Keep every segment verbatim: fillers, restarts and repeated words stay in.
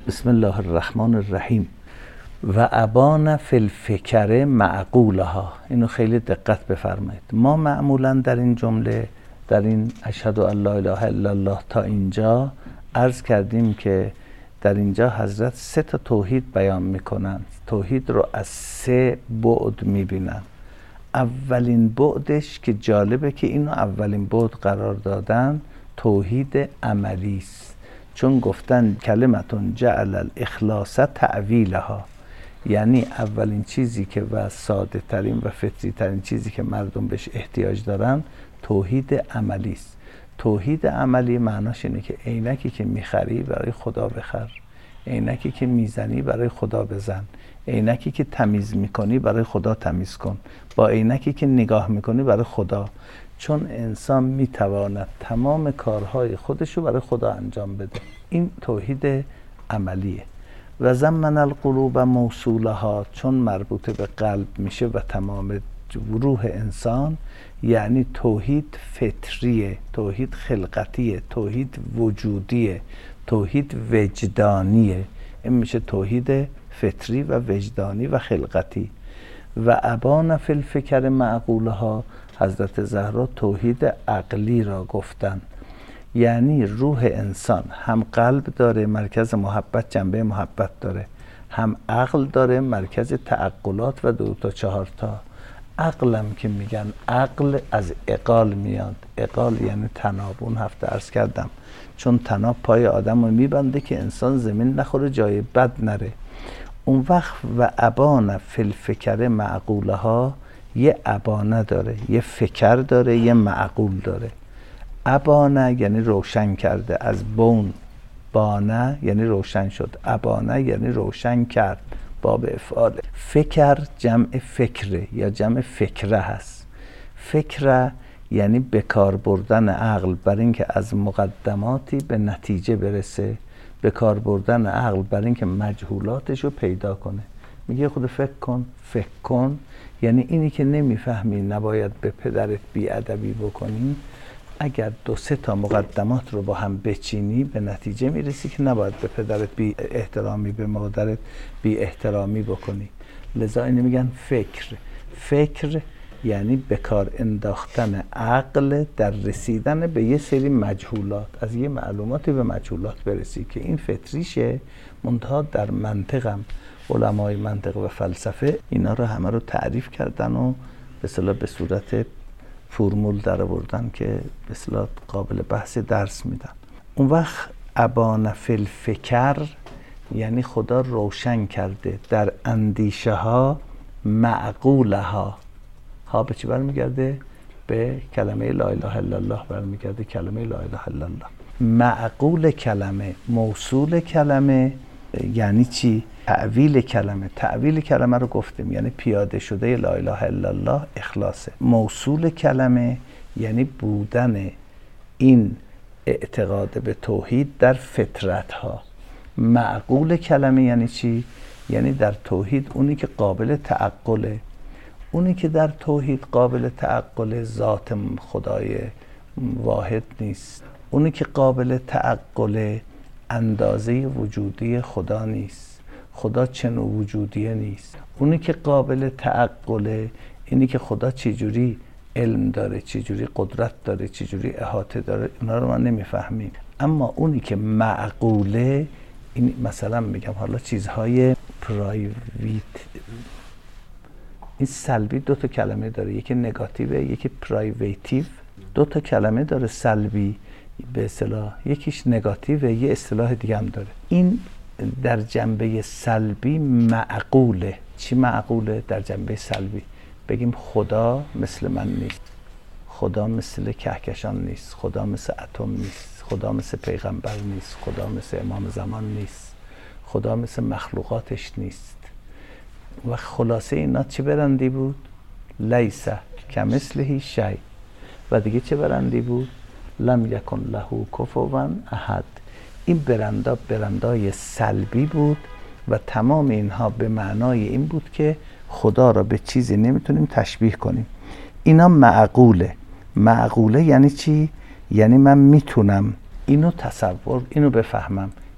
بسم الله الرحمن الرحیم. و ابان فی الفکر معقولها. اینو خیلی دقت بفرمایید. ما معمولا در این جمله، در این اشهد ان لا اله الا الله تا اینجا عرض کردیم که در اینجا حضرت سه تا توحید بیان میکنن. توحید رو از سه بعد میبینن. اولین بعدش که جالبه که اینو اولین بعد قرار دادن توحید عملی است، چون گفتن کلمتون جعل الاخلاص تعویلها، یعنی اولین چیزی که و ساده ترین و فطری ترین چیزی که مردم بهش احتیاج دارن توحید عملی است. توحید عملی معناش اینه که عینکی که میخری برای خدا بخر، عینکی که میزنی برای خدا بزن، عینکی که تمیز میکنی برای خدا تمیز کن، با عینکی که نگاه میکنی برای خدا، چون انسان میتواند تمام کارهای خودشو برای خدا انجام بده. این توحید عملیه. و زمن القلوب موصولها، چون مربوط به قلب میشه و تمام روح انسان، یعنی توحید فطریه، توحید خلقتیه، توحید وجودیه، توحید وجدانیه. این میشه توحید فطری و وجدانی و خلقتی. و ابان فی الفکر معقولها، حضرت زهرا توحید عقلی را گفتن، یعنی روح انسان هم قلب داره، مرکز محبت، جنبه محبت داره، هم عقل داره، مرکز تعقلات و دو تا چهار تا. عقلم که میگن عقل از عقال میاد. عقال یعنی تناب. اون هفته عرض کردم چون تناب پای آدم رو میبنده که انسان زمین نخوره، جای بد نره. اون وقت و ابان فی الفکر معقولها، یه ابانه داره، یه فکر داره، یه معقول داره. ابانه یعنی روشن کرده، از بون بانه یعنی روشن شد، ابانه یعنی روشن کرد، باب افعاله. فکر جمع فکره یا جمع فکره هست. فکره یعنی بکار بردن عقل بر اینکه از مقدماتی به نتیجه برسه، بکار بردن عقل بر اینکه مجهولاتش رو پیدا کنه. میگه خود فکر کن، فکر کن یعنی اینی که نمیفهمی نباید به پدرت بیادبی بکنی، اگر دو سه تا مقدمات رو با هم بچینی به نتیجه میرسی که نباید به پدرت بی احترامی، به مادرت بی احترامی بکنی. لذا اینو میگن فکر. فکر یعنی بکار انداختن عقل در رسیدن به یه سری مجهولات، از یه معلوماتی به مجهولات برسی که این فطریشه. منتها در منطقم علمای منطق و فلسفه اینا رو همه رو تعریف کردن و به اصطلاح به صورت فرمول در آوردن که به اصطلاح قابل بحث درس میدن. اون وقت ابان فی الفکر یعنی خدا روشن کرده در اندیشه ها معقولها. ها به چی برمیگرده؟ به کلمه لا اله الا الله برمیگرده. کلمه لا اله الا الله معقول کلمه، موصول کلمه یعنی چی؟ تعویل کلمه. تعویل کلمه رو گفتیم یعنی پیاده شده لا اله الا الله اخلاصه. موصول کلمه یعنی بودن این اعتقاد به توحید در فطرت ها. معقول کلمه یعنی چی؟ یعنی در توحید اونی که قابل تعقله، اونی که در توحید قابل تعقل ذات خدای واحد نیست، اونی که قابل تعقل اندازه وجودی خدا نیست، خدا چنو وجودیه نیست. اونی که قابل تعقله اینی که خدا چجوری علم داره، چجوری قدرت داره، چجوری احاطه داره، اونا رو ما نمیفهمیم. اما اونی که معقوله، این مثلا میگم حالا چیزهای پرایویت، این سلبی دو تا کلمه داره، یکی نگاتیوه یکی پرایویتیو. دو تا کلمه داره سلبی به اصطلاح، یکیش نگاتیوه یه اصطلاح دیگه هم داره. این در جنبه سلبی معقوله. چی معقوله در جنبه سلبی؟ بگیم خدا مثل من نیست، خدا مثل کهکشان نیست، خدا مثل اتم نیست، خدا مثل پیغمبر نیست، خدا مثل امام زمان نیست، خدا مثل مخلوقاتش نیست. و خلاصه اینا چه برندی بود؟ لیس کمثله شیء. و دیگه چه برندی بود؟ لم یکن له کفوا احد. این برندا برندای سلبی بود و تمام اینها به معنای این بود که خدا را به چیزی نمیتونیم تشبیه کنیم. اینا معقوله. معقوله یعنی چی؟ یعنی من میتونم اینو تصور، اینو بفهمم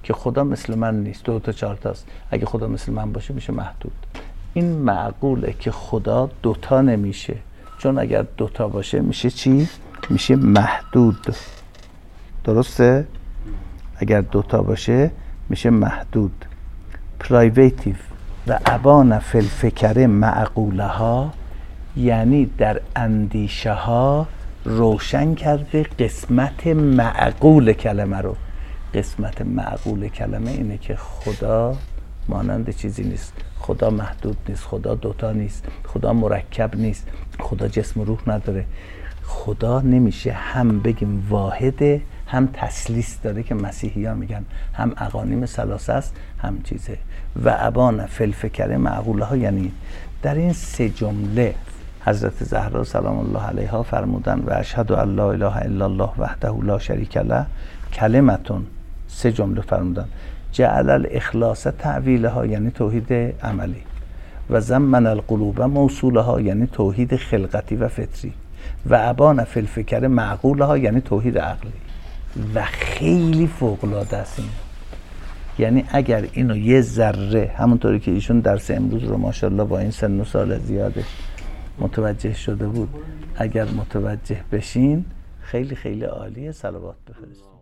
که خدا مثل من نیست، دو تا چهار تاست، اگه خدا مثل من باشه میشه محدود. این معقوله که خدا دوتا نمیشه، چون اگر دوتا باشه میشه چی؟ میشه محدود. درسته؟ اگر دوتا باشه میشه محدود. پرایویتیو و ابان فی الفکر معقوله ها، یعنی در اندیشه ها روشن کرده قسمت معقول کلمه رو. قسمت معقول کلمه اینه که خدا مانند چیزی نیست، خدا محدود نیست، خدا دوتا نیست، خدا مرکب نیست، خدا جسم و روح نداره. خدا نمیشه هم بگیم واحده هم تثلیث داره که مسیحی ها میگن، هم اقانیم ثلاثه است هم چیزه. و ابان فی الفکر معقوله ها، یعنی در این سه جمله حضرت زهرا سلام الله علیها فرمودن و اشهد ان لا اله الا الله وحده لا شریک له کلمتون، سه جمله فرمودن. جعل الاخلاص تعویلها، یعنی توحید عملی، و زمن القلوب موصولها، یعنی توحید خلقتی و فطری، و ابان فی الفکر معقولها، یعنی توحید عقلی. و خیلی فوق العاده است این. یعنی اگر اینو یه ذره، همونطوری که ایشون درس امروز رو ماشاءالله با این سن و سال زیادش متوجه شده بود، اگر متوجه بشین خیلی خیلی عالیه. صلوات بفرستید.